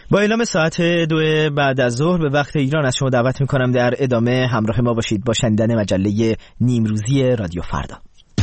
با اعلام ساعت 2 بعد از ظهر به وقت ایران از شما دعوت میکنم در ادامه همراه ما باشید با شنیدن مجله نیمروزی رادیو فردا.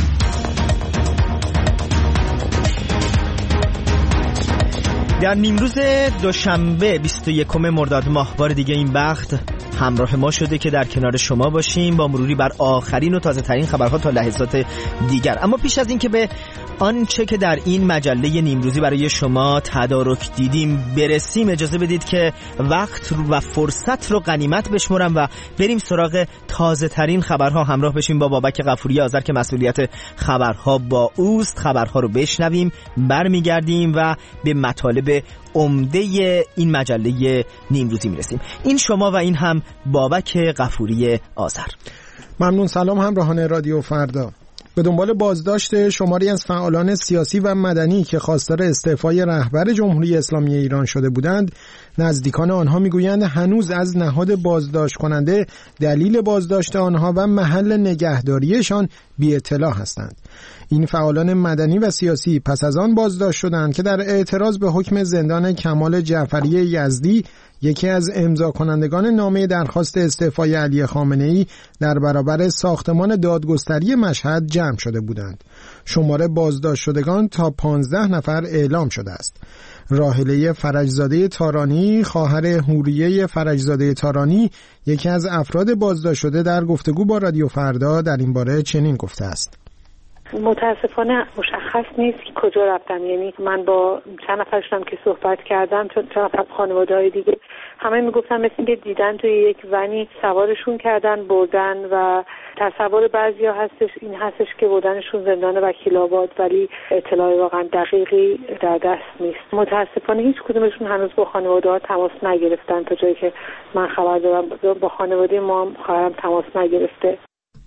در نیمروز دوشنبه 21 مرداد ماه بار دیگه این بخت همراه ما شده که در کنار شما باشیم با مروری بر آخرین و تازه ترین خبرها تا لحظات دیگر. اما پیش از این که به آنچه که در این مجله نیمروزی برای شما تدارک دیدیم برسیم، اجازه بدید که وقت و فرصت رو غنیمت بشمرم و بریم سراغ تازه ترین خبرها. همراه بشیم با بابک غفوری آذر که مسئولیت خبرها با اوست. خبرها رو بشنویم، برمیگردیم و به مطالب عمده این مجله نیمروزی میرسیم. این شما و این هم بابک غفوری آذر. ممنون. سلام همراهان رادیو فردا. به دنبال بازداشت شماری از فعالان سیاسی و مدنی که خواستار استعفای رهبر جمهوری اسلامی ایران شده بودند، نزدیکان آنها میگویند هنوز از نهاد بازداشت کننده، دلیل بازداشت آنها و محل نگهداریشان بی اطلاع هستند. این فعالان مدنی و سیاسی پس از آن بازداشت شدند که در اعتراض به حکم زندان کمال جعفری یزدی، یکی از امضا کنندگان نامه درخواست استعفای علی خامنه‌ای، در برابر ساختمان دادگستری مشهد جمع شده بودند. شمار بازداشت شدگان تا 15 نفر اعلام شده است. راحله فرجزاده تارانی، خواهر حوریه فرجزاده تارانی، یکی از افراد بازداشت شده، در گفتگو با رادیو فردا در این باره چنین گفته است: متاسفانه مشخص نیست که کجا رفتن. یعنی من با چند نفرشون که صحبت کردم، چند نفر خانواده‌های دیگه، همه میگفتن مثل اینکه دیدن توی یک ونی سوارشون کردن بردن و تصور بعضیا هستش این هستش که بردنشون زندان وکیل‌آباد، ولی اطلاع واقعا دقیقی در دست نیست. متاسفانه هیچ کدومشون هنوز با خانواده‌ها تماس نگرفتن. تا جایی که من خبر دارم با خانواده ما هم خواهرم تماس نگرفته.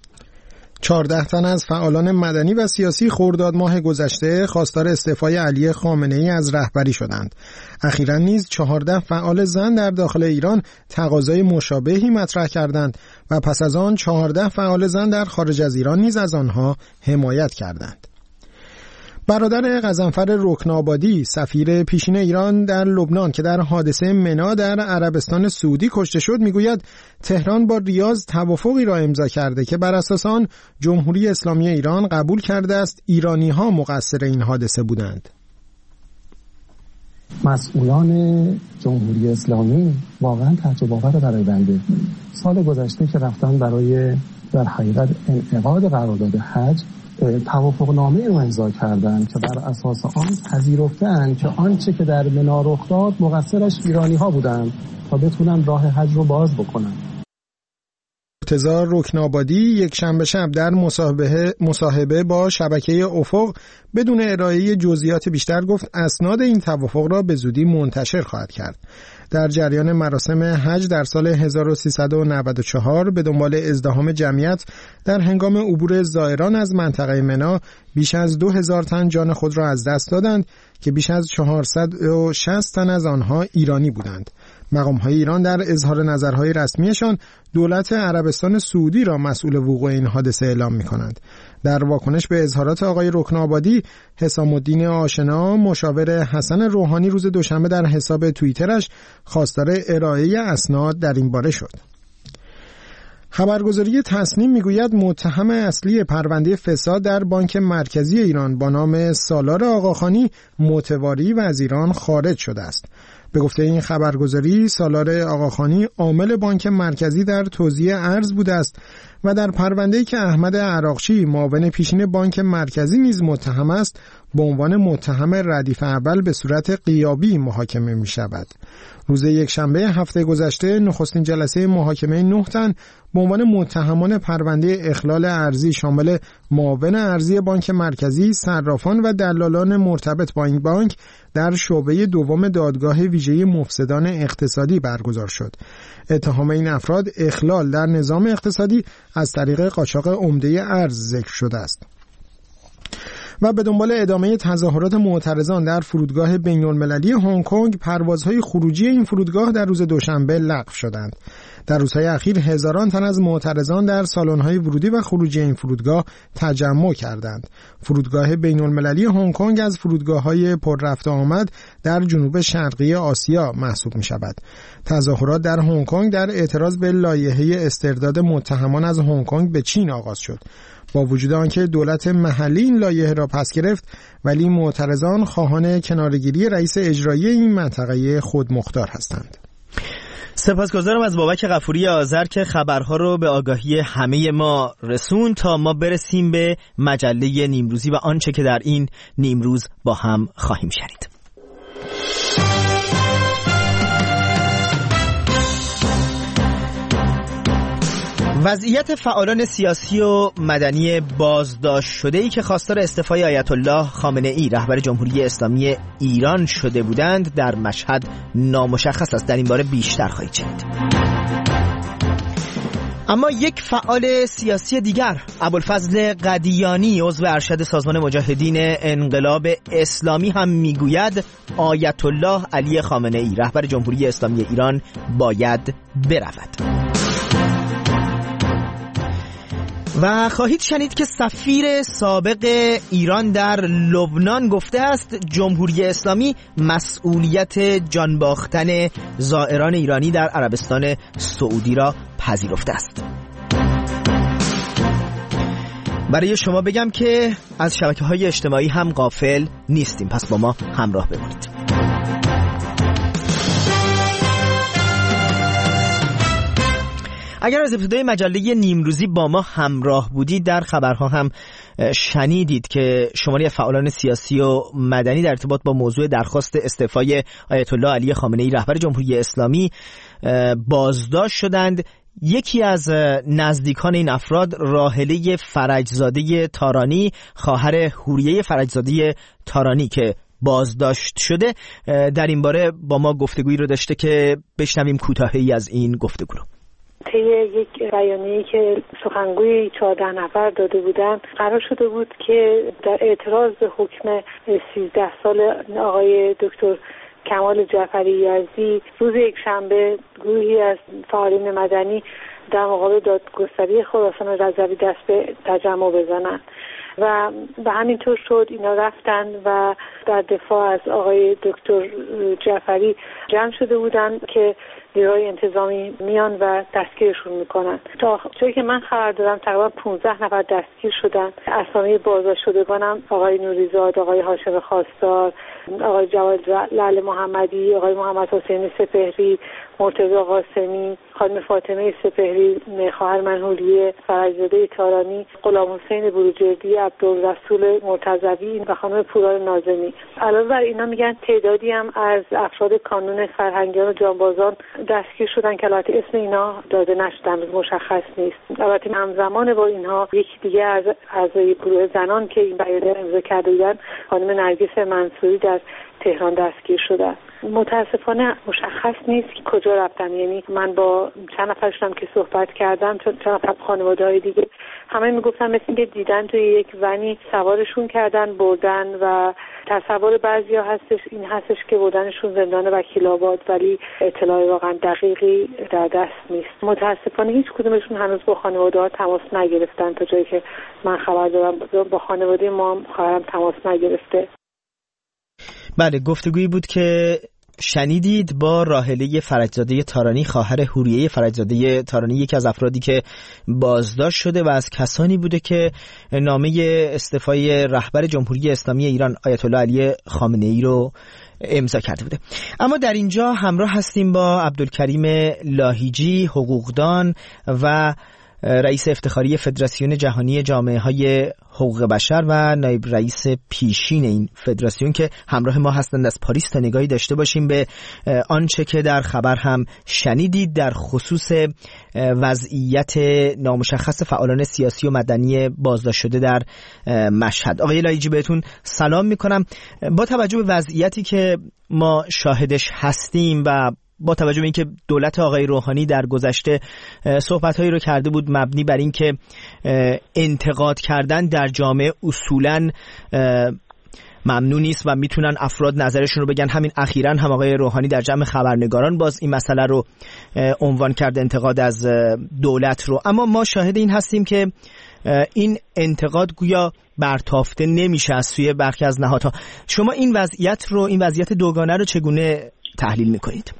14 تن از فعالان مدنی و سیاسی خرداد ماه گذشته خواستار استعفای علی خامنه‌ای از رهبری شدند. اخیراً نیز 14 فعال زن در داخل ایران تقاضای مشابهی مطرح کردند و پس از آن 14 فعال زن در خارج از ایران نیز از آنها حمایت کردند. برادر غضنفر رکن‌آبادی، سفیر پیشین ایران در لبنان که در حادثه منا در عربستان سعودی کشته شد، میگوید تهران با ریاض توافقی را امضا کرده که بر اساس آن جمهوری اسلامی ایران قبول کرده است ایرانی‌ها مقصر این حادثه بودند. مسئولان جمهوری اسلامی واقعا تعجب آور برای بنده. سال گذشته که رفتن برای در حقیقت انعقاد قرارداد حج توافقنامه رو امضا کردند که بر اساس آن پذیرفتند که آنچه که در منا رخ داد مقصرش ایرانی‌ها بودند تا بتونن راه حج رو باز بکنن. مرتضی رکن‌آبادی یک شنبه شب در مصاحبه با شبکه افق بدون ارائه جزئیات بیشتر گفت اسناد این توافق را به زودی منتشر خواهد کرد. در جریان مراسم حج در سال 1394 به دنبال ازدحام جمعیت در هنگام عبور زائران از منطقه منا، بیش از 2000 تن جان خود را از دست دادند که بیش از 460 تن از آنها ایرانی بودند. مقام‌های ایران در اظهار نظرهای رسمیشان دولت عربستان سعودی را مسئول وقوع این حادثه اعلام می‌کنند. در واکنش به اظهارات آقای رکن‌آبادی، حسام الدین آشنا، مشاور حسن روحانی، روز دوشنبه در حساب توییترش خواستار ارائه اسناد در این باره شد. خبرگزاری تصنیم میگوید متهم اصلی پرونده فساد در بانک مرکزی ایران با نام سالار آقاخانی متواری و از ایران خارج شده است. به گفته این خبرگزاری، سالار آقاخانی عامل بانک مرکزی در توزیع ارز بوده است و در پرونده‌ای که احمد عراقچی معاون پیشین بانک مرکزی نیز متهم است، به عنوان متهم ردیف اول به صورت غیابی محاکمه می شود. روز یکشنبه هفته گذشته نخستین جلسه محاکمه 9 تن به عنوان متهمان پرونده اخلال ارزی شامل معاون ارزی بانک مرکزی، صرافان و دلالان مرتبط با این بانک در شعبه دوم دادگاه ویژه مفسدان اقتصادی برگزار شد. اتهام این افراد اخلال در نظام اقتصادی از طریق قاچاق عمده ارز ذکر شده است. و به دنبال ادامه تظاهرات معترضان در فرودگاه بین‌المللی هنگ کنگ، پروازهای خروجی این فرودگاه در روز دوشنبه لغو شدند. در روزهای اخیر هزاران تن از معترضان در سالن‌های ورودی و خروجی این فرودگاه تجمع کردند. فرودگاه بین‌المللی هنگ کنگ از فرودگاه‌های پر رفت و آمد در جنوب شرقی آسیا محسوب می‌شود. تظاهرات در هنگ کنگ در اعتراض به لایحه استرداد متهمان از هنگ کنگ به چین آغاز شد. با وجود آنکه دولت محلی این لایحه را پس گرفت، ولی معترضان خواهان کناره‌گیری رئیس اجرایی این منطقه خودمختار هستند. سپاسگزارم از بابک غفوری آذر که خبرها رو به آگاهی همه ما رسون تا ما برسیم به مجله نیمروزی و آنچه که در این نیمروز با هم خواهیم شنید. وضعیت فعالان سیاسی و مدنی بازداشت شده‌ای که خواستار استعفای آیت الله خامنه ای رهبر جمهوری اسلامی ایران شده بودند در مشهد نامشخص است. در این باره بیشتر خواهید شنید. اما یک فعال سیاسی دیگر، ابوالفضل قدیانی عضو ارشد سازمان مجاهدین انقلاب اسلامی هم میگوید آیت الله علی خامنه ای رهبر جمهوری اسلامی ایران باید برود. و خواهید شنید که سفیر سابق ایران در لبنان گفته است جمهوری اسلامی مسئولیت جان باختن زائران ایرانی در عربستان سعودی را پذیرفته است. برای شما بگم که از شبکه‌های اجتماعی هم غافل نیستیم، پس با ما همراه بمونید. اگر از ابتدای مجله نیمروزی با ما همراه بودید در خبرها هم شنیدید که شماری فعالان سیاسی و مدنی در ارتباط با موضوع درخواست استعفای آیت الله علی خامنه ای رهبر جمهوری اسلامی بازداشت شدند. یکی از نزدیکان این افراد راحله فرجزاده تارانی، خواهر حوریه فرجزاده تارانی که بازداشت شده، در این باره با ما گفتگویی رو داشته که بشنویم کوتاهی از این گفتگو رو. طی یک بیانیه‌ای که سخنگوی 14 نفر داده بودند قرار شده بود که در اعتراض به حکم 13 سال آقای دکتر کمال جعفری یزدی روز یکشنبه گروهی از فعالین مدنی در مقابل دادگستری خراسان رضوی دست به تجمع بزنند و به همین طور شد. اینا رفتن و در دفاع از آقای دکتر جعفری جمع شده بودند که نیروهای انتظامی میان و دستگیرشون میکنن. تا جایی که من خبر دارم تقریبا 15 نفر دستگیر شدن. اسامی بازداشت شدگانم آقای نوریزاد، آقای هاشم خواستار، آقای جواد لعل محمدی، آقای محمد حسین سپهری، مرتضی قاسمی، خانم فاطمه سپهری، خواهر منحولیه فرجزاده تارانی، غلام حسین بروجردی، عبدالرسول مرتضوی و خانم پورار ناظمی. علاوه بر اینا میگن تعدادی هم از افراد کانون فرهنگیان و جانبازان دستگیر شدن که البته اسم اینا داده نشدن، مشخص نیست. البته همزمان با اینها یکی دیگه از اعضای گروه زنان که این بیانیه امضا کرده بودن، خانم نرگس منصوری در تهران دستگیر شدن. متاسفانه مشخص نیست که کجا رفتن. یعنی من با چند نفرشون که صحبت کردم، چند نفر خانواده‌های دیگه، همه میگفتن مثل اینکه دیدن توی یک ونی سوارشون کردن بردن و تصور بعضیا هستش این هستش که بردنشون زندان وکیل‌آباد، ولی اطلاع واقعا دقیقی در دست نیست. متاسفانه هیچ کدومشون هنوز با خانواده‌ها تماس نگرفتن. تا جایی که من خبر دارم با خانواده ما هم خواهرم تماس نگرفته. بله، گفتگویی بود که شنیدید با راحله فرجزاده تارانی، خواهر حوریه فرجزاده تارانی، یکی از افرادی که بازداشت شده و از کسانی بوده که نامه استعفای رهبر جمهوری اسلامی ایران آیت الله علی خامنه ای رو امضا کرده بوده. اما در اینجا همراه هستیم با عبدالکریم لاهیجی، حقوقدان و رئیس افتخاری فدراسیون جهانی جامعه‌های حقوق بشر و نایب رئیس پیشین این فدراسیون که همراه ما هستند از پاریس تا نگاهی داشته باشیم به آنچه که در خبر هم شنیدید در خصوص وضعیت نامشخص فعالان سیاسی و مدنی بازداشت شده در مشهد. آقای لاهیجی بهتون سلام میکنم. با توجه به وضعیتی که ما شاهدش هستیم و با توجه به اینکه دولت آقای روحانی در گذشته صحبت‌هایی رو کرده بود مبنی بر اینکه انتقاد کردن در جامعه اصولاً ممنوع نیست و میتونن افراد نظرشون رو بگن. همین اخیراً هم آقای روحانی در جمع خبرنگاران باز این مسئله رو عنوان کرد، انتقاد از دولت رو. اما ما شاهد این هستیم که این انتقاد گویا برتافته نمیشه از سوی برخی از نهادها. شما این وضعیت دوگانه رو چگونه تحلیل میکنید؟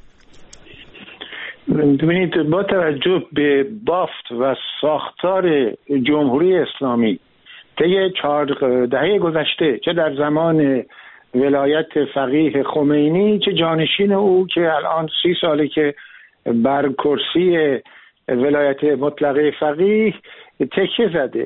ببینید، با توجه به بافت و ساختار جمهوری اسلامی طی 4 دهه گذشته، چه در زمان ولایت فقیه خمینی چه جانشین او که الان 30 ساله که بر کرسی ولایت مطلقه فقیه تکیه زده،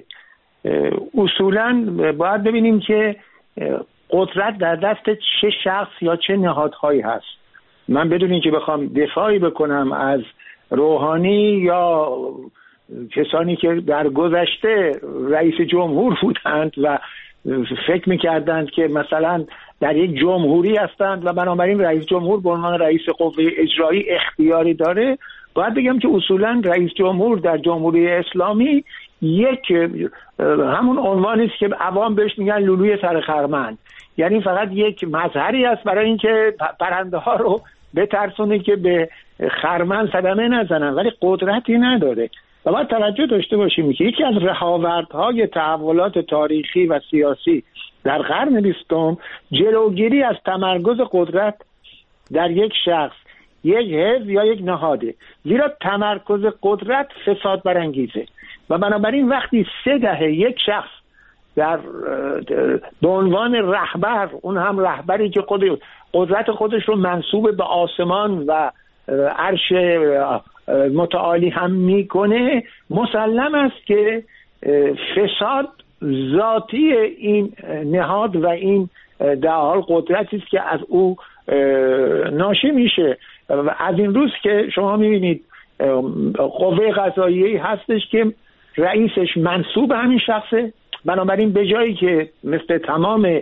اصولاً باید ببینیم که قدرت در دست چه شخص یا چه نهادهایی هست. من بدون اینکه بخوام دفاعی بکنم از روحانی یا کسانی که در گذشته رئیس جمهور بودند و فکر میکردند که مثلا در یک جمهوری هستند و بنابراین رئیس جمهور به عنوان رئیس قوه اجرایی اختیاری داره، باید بگم که اصولا رئیس جمهور در جمهوری اسلامی یک همون عنوانی است که عوام بهش میگن لولوی سر خرمن، یعنی فقط یک مظهری است برای اینکه پرنده ها رو بترسونه که به خرمن صدمه نزنن، ولی قدرتی نداره. و باید توجه داشته باشیم که یکی از رهاوردهای تحولات تاریخی و سیاسی در قرن 20 جلوگیری از تمرکز قدرت در یک شخص، یک حزب یا یک نهاده، زیرا تمرکز قدرت فساد برانگیزه و بنابراین وقتی 3 دهه یک شخص در به عنوان رهبر، اون هم رهبری که قدرت خودش رو منسوب به آسمان و عرش متعالی هم میکنه، مسلم است که فساد ذاتی این نهاد و این در حال قدرتی است که از او ناشی میشه. از این روز که شما میبینید قوه قضاییه هستش که رئیسش منسوب همین شخصه، بنابراین به جایی که مثل تمام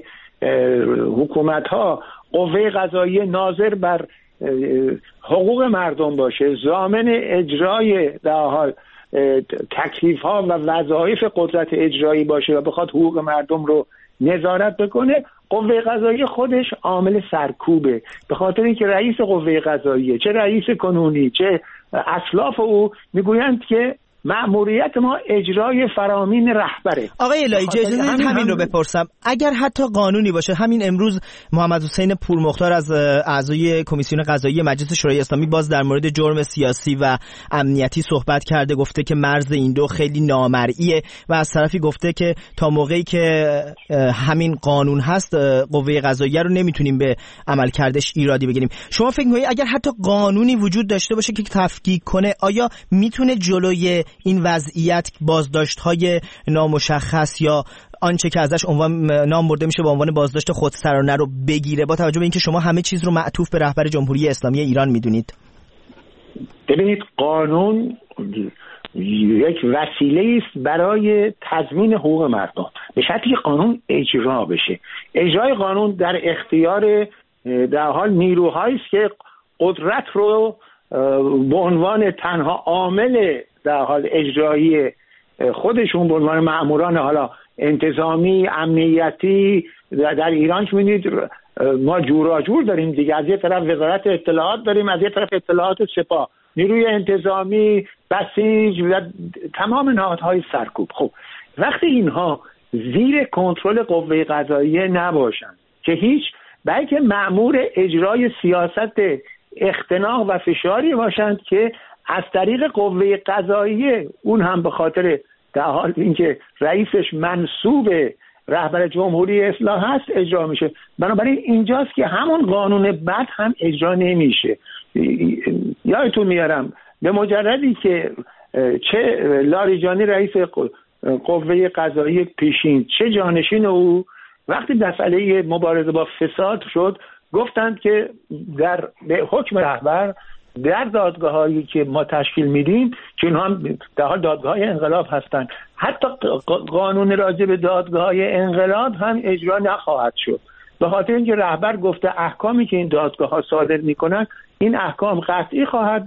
حکومت ها قوه قضاییه ناظر بر حقوق مردم باشه، ضامن اجرای در حال تکلیف ها و وظایف قدرت اجرایی باشه و بخواد حقوق مردم رو نظارت بکنه، قوه قضاییه خودش عامل سرکوبه، به خاطر اینکه رئیس قوه قضاییه، چه رئیس کنونی چه اسلاف او، میگویند که مأموریت ما اجرای فرامین رهبره. آقای لایجی اجازه همین رو بپرسم، اگر حتی قانونی باشه، همین امروز محمد حسین پورمختار از اعضای کمیسیون قضایی مجلس شورای اسلامی باز در مورد جرم سیاسی و امنیتی صحبت کرده، گفته که مرز این دو خیلی نامرئیه و از طرفی گفته که تا موقعی که همین قانون هست قوه قضاییه رو نمیتونیم به عملکردش ایرادی بگیریم. شما فکر می‌کنید اگر حتی قانونی وجود داشته باشه که تفکیک کنه، آیا میتونه جلوی این وضعیت بازداشت‌های نامشخص یا آنچه که ازش نام برده میشه به عنوان بازداشت خودسرانه رو بگیره، با توجه به اینکه شما همه چیز رو معطوف به رهبر جمهوری اسلامی ایران میدونید؟ ببینید، قانون یک وسیله است برای تضمین حقوق مردم، به شرطی که قانون اجرا بشه. اجرای قانون در اختیار در حال نیروهایی است که قدرت رو به عنوان تنها عامل در حال اجرایی خودشون به عنوان مأموران حالا انتظامی امنیتی در ایران که می‌بینید ما جوراجور داریم دیگه، از یه طرف وزارت اطلاعات داریم، از یه طرف اطلاعات سپاه، نیروی انتظامی، بسیج و تمام نهادهای سرکوب. خب وقتی اینها زیر کنترل قوه قضاییه نباشند که هیچ، بلکه مأمور اجرای سیاست اختناق و فشاری باشند که از طریق قوه قضاییه، اون هم به خاطر در حال اینکه رئیسش منسوب رهبر جمهوری اسلامی هست اجرا میشه. بنابراین اینجاست که همون قانون بد هم اجرا نمیشه. یادتون میارم به مجردی که چه لاریجانی رئیس قوه قضاییه پیشین چه جانشین او، وقتی مسئله مبارزه با فساد شد گفتند که به حکم رهبر در دادگاه‌هایی که ما تشکیل میدیم که اینها هم در حال دادگاه‌های انقلاب هستند، حتی قانون راجع به دادگاه‌های انقلاب هم اجرا نخواهد شد، به خاطر اینکه رهبر گفته احکامی که این دادگاه‌ها صادر می‌کنند این احکام قطعی خواهد بود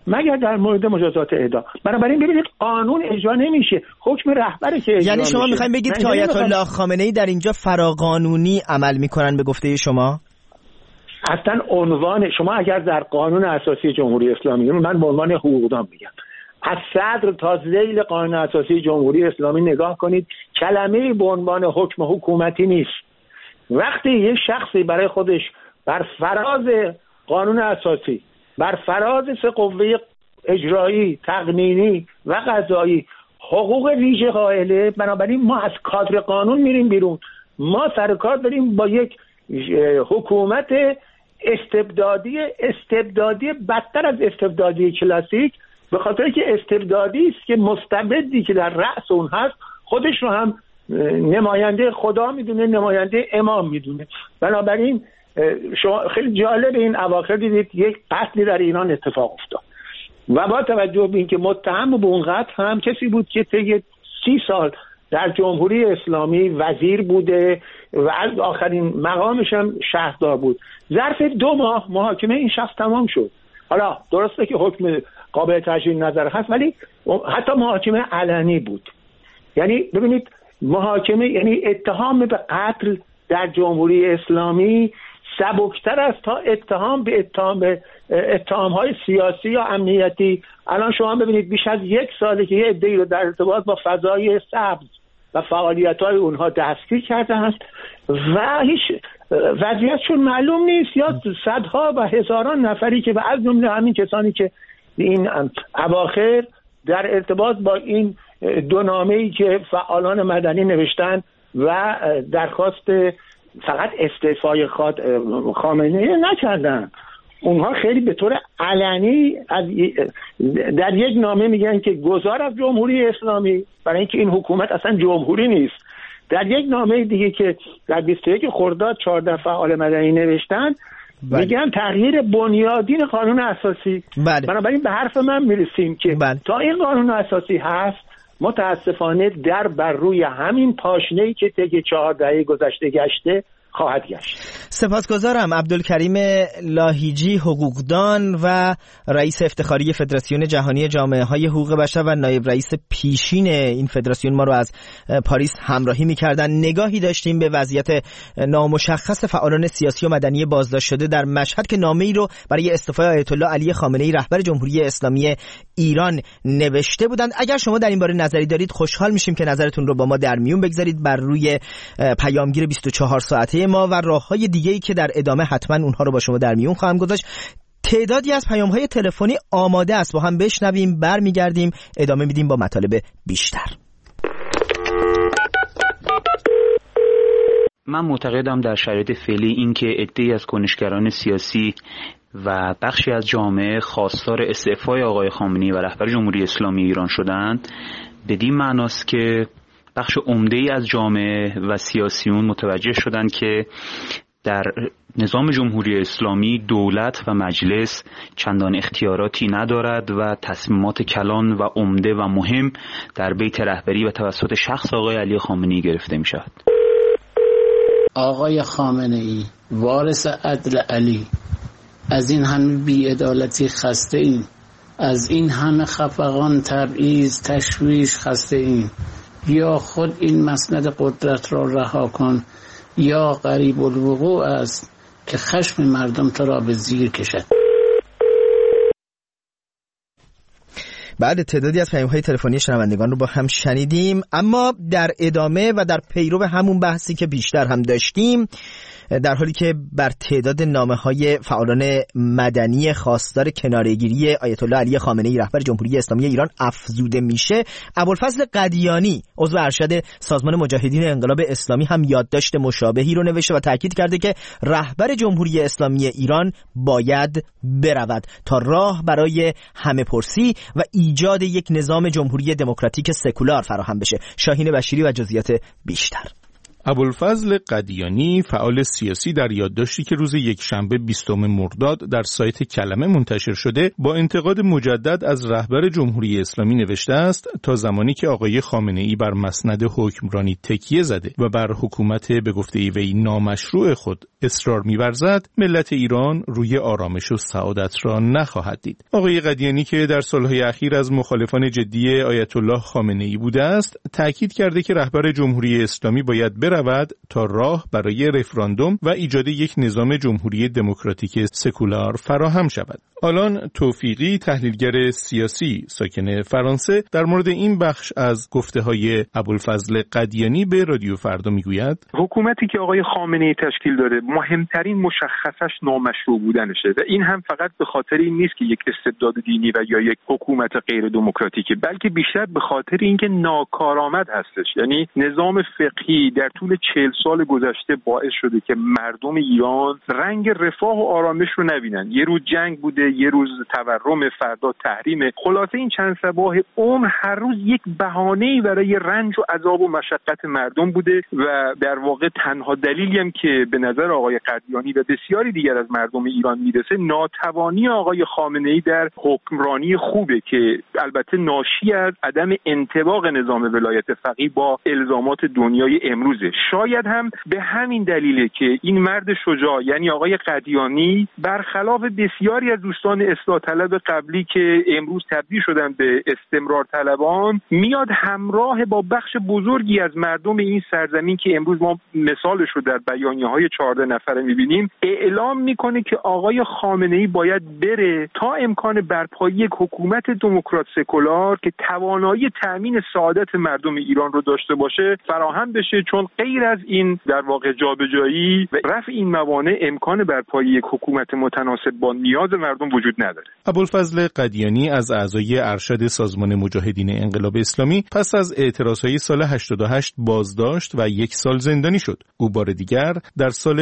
مگر در مورد مجازات اعدام. بنابراین ببینید قانون اجرا نمیشه، حکم رهبره که اجرا یعنی شما میخواین بگید که آیت الله خامنه‌ای در اینجا فراقانونی عمل میکنن به گفته شما؟ اصلا عنوان شما اگر در قانون اساسی جمهوری اسلامی، من به عنوان حقوقدان میگم، از صدر تا ذیل قانون اساسی جمهوری اسلامی نگاه کنید، کلمه‌ای به عنوان حکم حکومتی نیست. وقتی یک شخصی برای خودش بر فراز قانون اساسی، بر فراز سه قوه اجرایی، تقنینی و قضایی حقوق ویژه قائله، بنابراین ما از کادر قانون میریم بیرون. ما سر کار داریم با یک حکومت استبدادی بدتر از استبدادی کلاسیک، به خاطر که استبدادی است که مستبدی که در رأس اون هست خودش رو هم نماینده خدا میدونه، نماینده امام میدونه. بنابراین شما خیلی جالب این اواخر دیدید یک قتلی در ایران اتفاق افتاد و با توجه به اینکه متهم به اون قتل هم کسی بود که طی 30 سال در جمهوری اسلامی وزیر بوده و از آخرین مقامش هم شهردار بود، ظرف 2 ماه محاکمه این شخص تمام شد. حالا درسته که حکم قابل تجدید نظر هست، ولی حتی محاکمه علنی بود. یعنی ببینید محاکمه، یعنی اتهام به قتل در جمهوری اسلامی سبکتر است تا اتهام‌های سیاسی یا امنیتی. الان شما ببینید بیش از 1 ساله که یه عده‌ای رو در ارتباط با فضای سبز و فعالیت‌های اونها دستگیر کرده است و هیچ وضعیتشون معلوم نیست، یا صدها و هزاران نفری که و از جمله همین کسانی که این اواخر در ارتباط با این 2 نامه‌ای که فعالان مدنی نوشتن و درخواست فقط استعفای خامنه‌ای نکردن، اونها خیلی به طور علنی در یک نامه میگن که گذار از جمهوری اسلامی، برای اینکه این حکومت اصلا جمهوری نیست. در یک نامه دیگه که در 21 خرداد 14 فعال مدنی نوشتن میگن تغییر بنیادین قانون اساسی. بنابراین به حرف من میرسیم که تا این قانون اساسی هست متاسفانه در بر روی همین پاشنه‌ای که طی 4 دهه گذشته گشته خواهد گشت. سپاسگزارم. عبدالکریم لاهیجی، حقوقدان و رئیس افتخاری فدراسیون جهانی جامعه‌های حقوق بشر و نایب رئیس پیشین این فدراسیون ما رو از پاریس همراهی می‌کردن. نگاهی داشتیم به وضعیت نامشخص فعالان سیاسی و مدنی بازداشت شده در مشهد که نامه‌ای رو برای استعفای آیت الله علی خامنه‌ای رهبر جمهوری اسلامی ایران نوشته بودند. اگر شما در این باره نظری دارید خوشحال میشیم که نظرتون رو با ما در میون بگذارید بر روی پیامگیر 24 ساعته ما و راه‌های دیگه‌ای که در ادامه حتما اونها رو با شما در میون خواهم گذاشت. تعدادی از پیام‌های تلفنی آماده است، با هم بشنویم، برمیگردیم ادامه میدیم با مطالب بیشتر. من معتقدم در شرایط فعلی اینکه عده‌ای از کنشگران سیاسی و بخشی از جامعه خواستار استعفای آقای خامنه‌ای و رهبر جمهوری اسلامی ایران شدند، بدین معناست که بخش عمده‌ای از جامعه و سیاسیون متوجه شدند که در نظام جمهوری اسلامی دولت و مجلس چندان اختیاراتی ندارد و تصمیمات کلان و عمده و مهم در بیت رهبری و توسط شخص آقای علی خامنه‌ای گرفته می شود. آقای خامنه‌ای وارث عدل علی، از این همه بی‌عدالتی خسته ایم، از این همه خفقان، تبعیض، تشویش خسته ایم. یا خود این مسند قدرت را رها کن یا قریب الوقوع است که خشم مردم تو را به زیر کشد. بعد تعدادی از پیام‌های تلفنی شنوندگان رو با هم شنیدیم، اما در ادامه و در پیرو همون بحثی که بیشتر هم داشتیم، در حالی که بر تعداد نامه‌های فعالان مدنی خواستار کناره‌گیری آیت الله علی خامنه‌ای رهبر جمهوری اسلامی ایران افزوده میشه، ابوالفضل قدیانی عضو ارشد سازمان مجاهدین انقلاب اسلامی هم یادداشت مشابهی رو نوشته و تاکید کرده که رهبر جمهوری اسلامی ایران باید برود تا راه برای همه‌پرسی و ایجاد یک نظام جمهوری دموکراتیک سکولار فراهم بشه. شاهین بشیری و جزئیات بیشتر. ابوالفضل قدیانی، فعال سیاسی، در یادداشتی که روز یکشنبه 20 مرداد در سایت کلمه منتشر شده با انتقاد مجدد از رهبر جمهوری اسلامی نوشته است تا زمانی که آقای خامنه‌ای بر مسند حکمرانی تکیه زده و بر حکومت به گفته وی نامشروع خود اصرار می‌ورزد، ملت ایران روی آرامش و سعادت را نخواهد دید. آقای قدیانی که در سالهای اخیر از مخالفان جدی آیت الله خامنه‌ای بوده است، تاکید کرده که رهبر جمهوری اسلامی باید برود تا راه برای رفراندوم و ایجاد یک نظام جمهوری دموکراتیک سکولار فراهم شود. آلان توفیقی، تحلیلگر سیاسی ساکن فرانسه، در مورد این بخش از گفته‌های ابوالفضل قدیانی به رادیو فردا میگوید: حکومتی که آقای خامنه‌ای تشکیل داده مهمترین مشخصش نامشروع بودنشه و این هم فقط به خاطر این نیست که یک استبداد دینی و یا یک حکومت غیر دموکراتیکه، بلکه بیشتر به خاطر اینکه ناکارآمد هستش. یعنی نظام فقهی در طول 40 سال گذشته باعث شده که مردم ایران رنگ رفاه و آرامش رو نبینن. یه روز جنگ بوده، یه روز تورم، فردا تحریم. خلاصه این چند صباح عمر هر روز یک بهانه‌ای برای رنج و عذاب و مشقت مردم بوده و در واقع تنها دلیلی هم که به نظر آقای قدیانی و بسیاری دیگر از مردم ایران میرسه ناتوانی آقای خامنه‌ای در حکمرانی خوبه که البته ناشی از عدم انطباق نظام ولایت فقیه با الزامات دنیای امروزه. شاید هم به همین دلیله که این مرد شجاع یعنی آقای قدیانی برخلاف بسیاری از دوستان اصلاح طلب قبلی که امروز تبدیل شدن به استمرار طلبان، میاد همراه با بخش بزرگی از مردم این سرزمین که امروز ما مثالش رو در بیانیه‌های 14 نفره می‌بینیم، اعلام میکنه که آقای خامنه‌ای باید بره تا امکان برپایی یک حکومت دموکرات سکولار که توانایی تأمین سعادت مردم ایران رو داشته باشه فراهم بشه، چون غیر از این در واقع جابجایی و رفع این موانع امکان برپایی یک حکومت متناسب با نیاز مردم وجود نداره. ابوالفضل قدیانی از اعضای ارشد سازمان مجاهدین انقلاب اسلامی پس از اعتراضهای سال 88 بازداشت و 1 سال زندانی شد. او بار دیگر در سال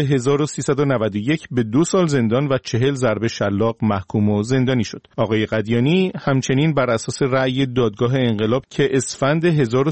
1391 به 2 سال زندان و 40 ضربه شلاق محکوم و زندانی شد. آقای قدیانی همچنین بر اساس رأی دادگاه انقلاب که اسفند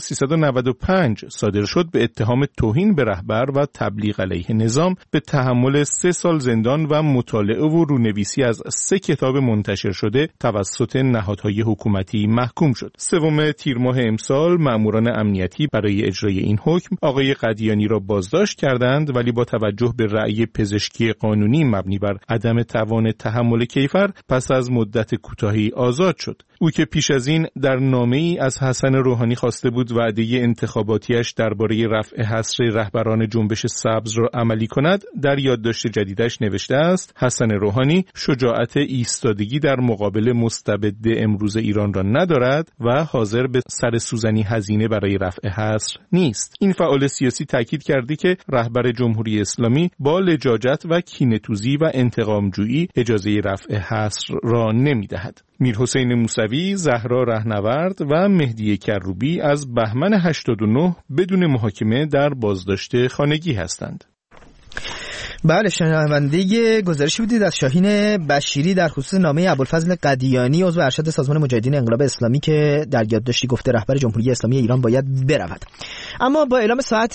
1395 صادر شد به اتهام توهین به رهبر و تبلیغ علیه نظام به تحمل 3 سال زندان و مطالعه و رونویسی از 3 کتاب منتشر شده توسط نهادهای حکومتی محکوم شد. 3 تیر ماه امسال ماموران امنیتی برای اجرای این حکم آقای قدیانی را بازداشت کردند، ولی با توجه به رأی پزشکی قانونی مبنی بر عدم توان تحمل کیفر پس از مدت کوتاهی آزاد شد. او که پیش از این در نامه‌ای از حسن روحانی خواسته بود وعده انتخاباتیش درباره رفع حصر رهبران جنبش سبز را عملی کند، در یادداشت جدیدش نوشته است: حسن روحانی شجاعت ایستادگی در مقابل مستبد امروز ایران را ندارد و حاضر به سر سوزنی هزینه برای رفع حصر نیست. این فعال سیاسی تاکید کرده که رهبر جمهوری اسلامی با لجاجت و کینه‌توزی و انتقامجویی اجازه رفع حصر را نمی‌دهد. میرحسین موسوی، زهرا رهنورد و مهدی کروبی از بهمن 89 بدون محاکمه در بازداشت خانگی هستند. بله، شنونده گزارشی بودید از شاهین بشیری در خصوص نامه ابوالفضل قدیانی عضو ارشد سازمان مجاهدین انقلاب اسلامی که در یادداشتی گفته رهبر جمهوری اسلامی ایران باید برود. اما با اعلام ساعت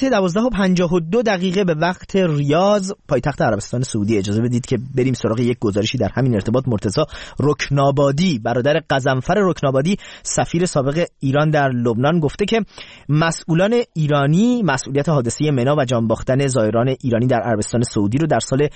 12:52 به وقت ریاض پایتخت عربستان سعودی اجازه بدید که بریم سراغ یک گزارشی در همین ارتباط. مرتضی رکنابادی، برادر غضنفر رکنابادی، سفیر سابق ایران در لبنان، گفته که مسئولان ایرانی مسئولیت حادثه منا و جان باختن زائران ایرانی در عربستان سعودی رو در سال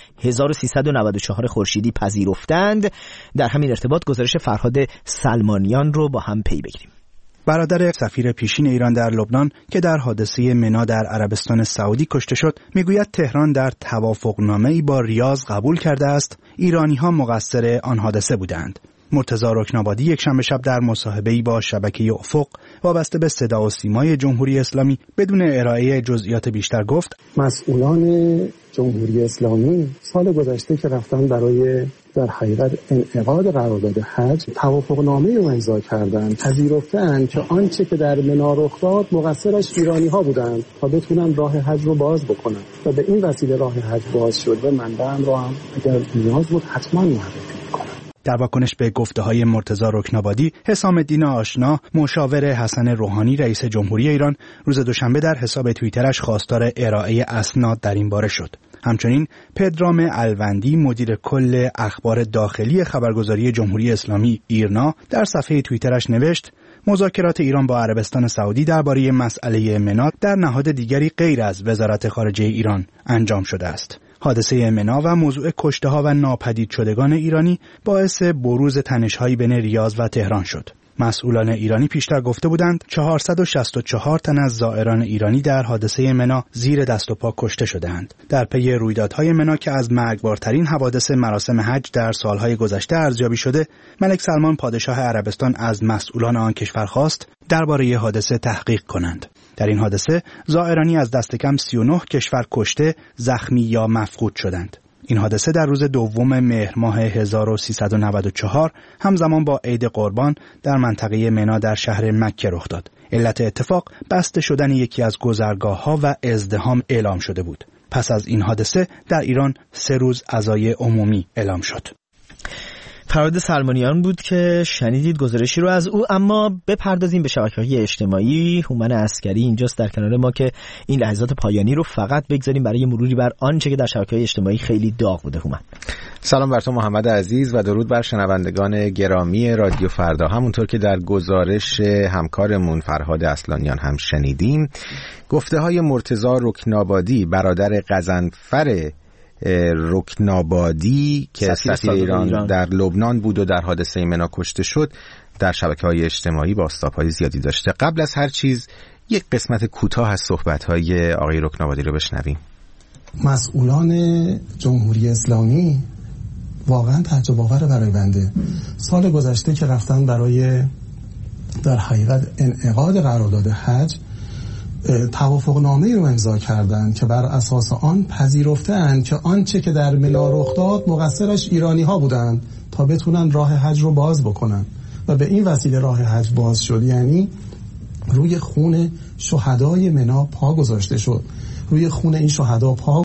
1394 خورشیدی پذیرفتند. در همین ارتباط گزارش فرهاد سلمانیان رو با هم پی بگیریم. برادر سفیر پیشین ایران در لبنان که در حادثه منا در عربستان سعودی کشته شد میگوید تهران در توافقنامه‌ای با ریاض قبول کرده است ایرانی‌ها مقصر آن حادثه بودند. مرتضی رکنابادی یکشنبه شب در مصاحبه‌ای با شبکه افق وابسته به صدا و سیمای جمهوری اسلامی بدون ارائه جزئیات بیشتر گفت: مسئولان جمهوری اسلامی سال گذشته که رفتن برای در حقیقت انعقاد قرارداد حج توافقنامه رو امضا کردند، پذیرفتند که آنچه که در منا رخ داد مقصرش ایرانی‌ها بودند تا بتونن راه حج رو باز بکنن و به این وسیله راه حج باز شد و منبعم رو هم اگر نیاز بود حتما معرفی کنم. در واکنش به گفته‌های مرتضی رکنابادی، حسام الدین آشنا مشاور حسن روحانی رئیس جمهوری ایران روز دوشنبه در حساب توییترش خواستار ارائه اسناد در این باره شد. همچنین پدرام الوندی مدیر کل اخبار داخلی خبرگزاری جمهوری اسلامی ایرنا در صفحه توییترش نوشت: مذاکرات ایران با عربستان سعودی درباره مسئله منا در نهاد دیگری غیر از وزارت خارجه ایران انجام شده است. حادثه منا و موضوع کشته‌ها و ناپدید شدگان ایرانی باعث بروز تنش‌هایی بین ریاض و تهران شد. مسئولان ایرانی پیشتر گفته بودند 464 تن از زائران ایرانی در حادثه منا زیر دست و پا کشته شده‌اند. در پی رویدادهای منا که از مرگبارترین حوادث مراسم حج در سالهای گذشته ارزیابی شده، ملک سلمان پادشاه عربستان از مسئولان آن کشور خواست درباره حادثه تحقیق کنند. در این حادثه زائرانی از دست کم 39 کشور کشته، زخمی یا مفقود شدند. این حادثه در روز 2 مهر ماه 1394 همزمان با عید قربان در منطقه منا در شهر مکه رخ داد. علت اتفاق بسته شدن یکی از گذرگاه‌ها و ازدحام اعلام شده بود. پس از این حادثه در ایران 3 روز عزای عمومی اعلام شد. فرهاد سلمانیان بود که شنیدید گزارشی رو از او. اما بپردازیم به شبکه‌های اجتماعی. هومن عسکری اینجاست در کنار ما که این لحظات پایانی رو فقط بگذاریم برای مروری بر آنچه که در شبکه‌های اجتماعی خیلی داغ بوده. هومن، سلام بر تو محمد عزیز و درود بر شنوندگان گرامی رادیو فردا. همونطور که در گزارش همکارمون فرهاد اصلانیان هم شنیدیم، گفته‌های مرتضی رکنابادی برادر غضنفر رکنابادی که سفیر ایران در لبنان بود و در حادثه منا کشته شد در شبکه‌های اجتماعی بازتاب‌های زیادی داشته. قبل از هر چیز یک قسمت کوتاه از صحبت‌های آقای رکنابادی رو بشنویم. مسئولان جمهوری اسلامی واقعا تعجب آور برای بنده. سال گذشته که رفتن برای در حقیقت انعقاد قرارداد حج توافقنامه‌ای رو امضا کردند که بر اساس آن پذیرفتند که آنچه که در منا رخ داد مقصرش ایرانی‌ها بودند تا بتونن راه حج رو باز بکنن و به این وسیله راه حج باز شد. یعنی روی خون شهدای منا پا گذاشته شد، روی خون این شهدا پا.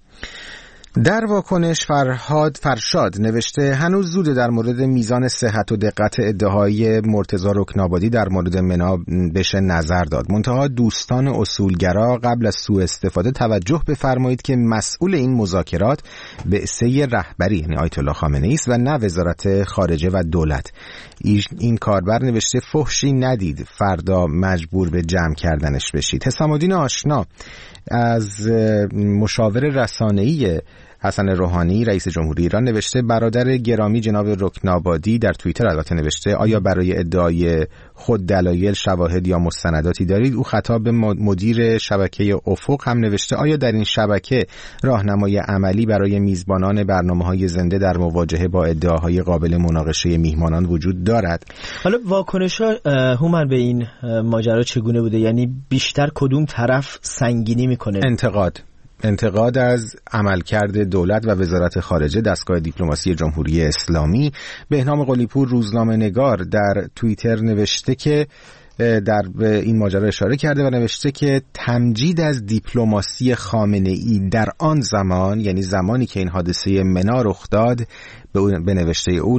در واکنش فرشاد نوشته هنوز زوده در مورد میزان صحت و دقت ادعای مرتضی رکنابادی در مورد منا بشه نظر داد. منتها دوستان اصولگرا قبل از سوء استفاده توجه بفرمایید که مسئول این مذاکرات بعثه رهبری یعنی آیت الله خامنه‌ای است و نه وزارت خارجه و دولت. این کاربر نوشته فحشی ندید فردا مجبور به جمع کردنش بشید. حسام الدین آشنا از مشاور رسانه‌ای حسن روحانی رئیس جمهوری ایران نوشته برادر گرامی جناب رکنابادی در توییتر البته نوشته آیا برای ادعای خود دلایل، شواهد یا مستنداتی دارید؟ او خطاب به مدیر شبکه افق هم نوشته آیا در این شبکه راهنمای عملی برای میزبانان برنامه‌های زنده در مواجهه با ادعاهای قابل مناقشه میهمانان وجود دارد؟ حالا واکنش‌ها هومن به این ماجرا چگونه بوده؟ یعنی بیشتر کدوم طرف سنگینی میکنه؟ انتقاد از عملکرد دولت و وزارت خارجه دستگاه دیپلماسی جمهوری اسلامی. بهنام قلی‌پور روزنامه‌نگار در توییتر نوشته که در این ماجرا اشاره کرده و نوشته که تمجید از دیپلماسی خامنه‌ای در آن زمان یعنی زمانی که این حادثه منا رخ داد به نوشته او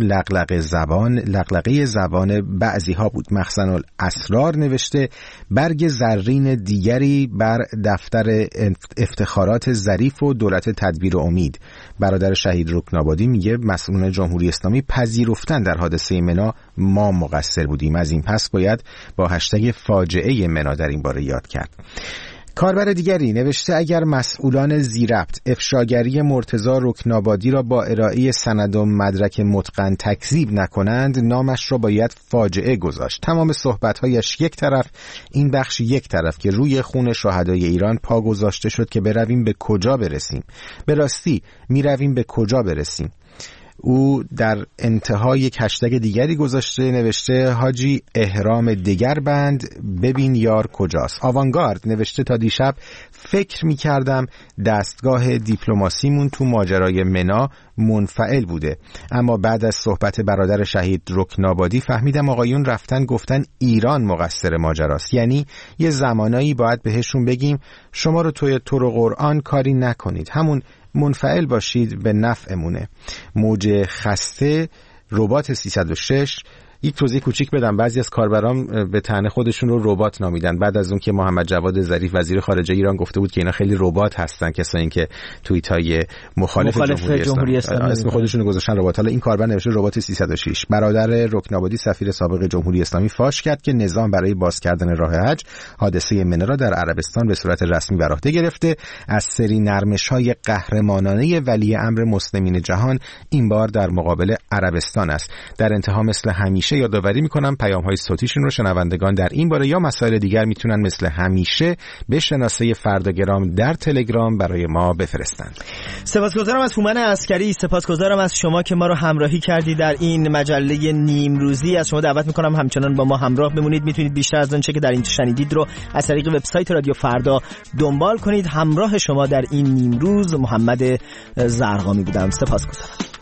لغلقه زبان بعضی ها بود. مخزن الاسرار نوشته برگ زرین دیگری بر دفتر افتخارات ظریف و دولت تدبیر امید. برادر شهید رکنابادی میگه مسئولان جمهوری اسلامی پذیرفتن در حادثه منا ما مقصر بودیم، از این پس باید با هشتگ فاجعه منا در این باره یاد کرد. کاربر دیگری نوشته اگر مسئولان ذی‌ربط افشاگری مرتضی رکنابادی را با ارائه سند و مدرک متقن تکذیب نکنند نامش را باید فاجعه گذاشت. تمام صحبت‌هایش یک طرف، این بخش یک طرف که روی خون شهدای ایران پا گذاشته شد که برویم به کجا برسیم. به راستی میرویم به کجا برسیم. او در انتهای یک هشتگ دیگری گذاشته نوشته حاجی احرام دگر بند ببین یار کجاست. آوانگارد نوشته تا دیشب فکر می‌کردم دستگاه دیپلماسیمون تو ماجرای منا منفعل بوده، اما بعد از صحبت برادر شهید رکنابادی فهمیدم آقایون رفتن گفتن ایران مقصر ماجراست. یعنی یه زمانایی باید بهشون بگیم شما رو توی طور قرآن کاری نکنید، همون منفعل باشید به نفعمونه. موج خسته ربات 306. یک توضیح کوچیک بدم، بعضی از کاربران به طعنه خودشون رو ربات نامیدن بعد از اون که محمد جواد ظریف وزیر خارجه ایران گفته بود که اینا خیلی ربات هستن، کسایی که توییت‌های مخالف جمهوری اسلامی اسم خودشون رو گذاشتن ربات. حالا این کاربر نوشته ربات 306. برادر رکن‌آبادی سفیر سابق جمهوری اسلامی فاش کرد که نظام برای باز کردن راه حج حادثه منی را در عربستان به صورت رسمی بر عهده گرفته. از سری نرمش‌های قهرمانانه ولی امر مسلمین جهان این بار در مقابل عربستان است. در انتها مثل همیشه یادآوری میکنم پیام‌های صوتیشون رو شنوندگان در این باره یا مسائل دیگر میتونن مثل همیشه به شناسه فرداگرام در تلگرام برای ما بفرستند. سپاسگزارم از هومن عسکری، سپاسگزارم از شما که ما رو همراهی کردید در این مجله نیمروزی. از شما دعوت میکنم همچنان با ما همراه بمونید. میتونید بیشتر از اون چه که در این شنیدید رو از طریق وبسایت رادیو فردا دنبال کنید. همراه شما در این نیمروز محمد زرقامی بودم. سپاسگزارم.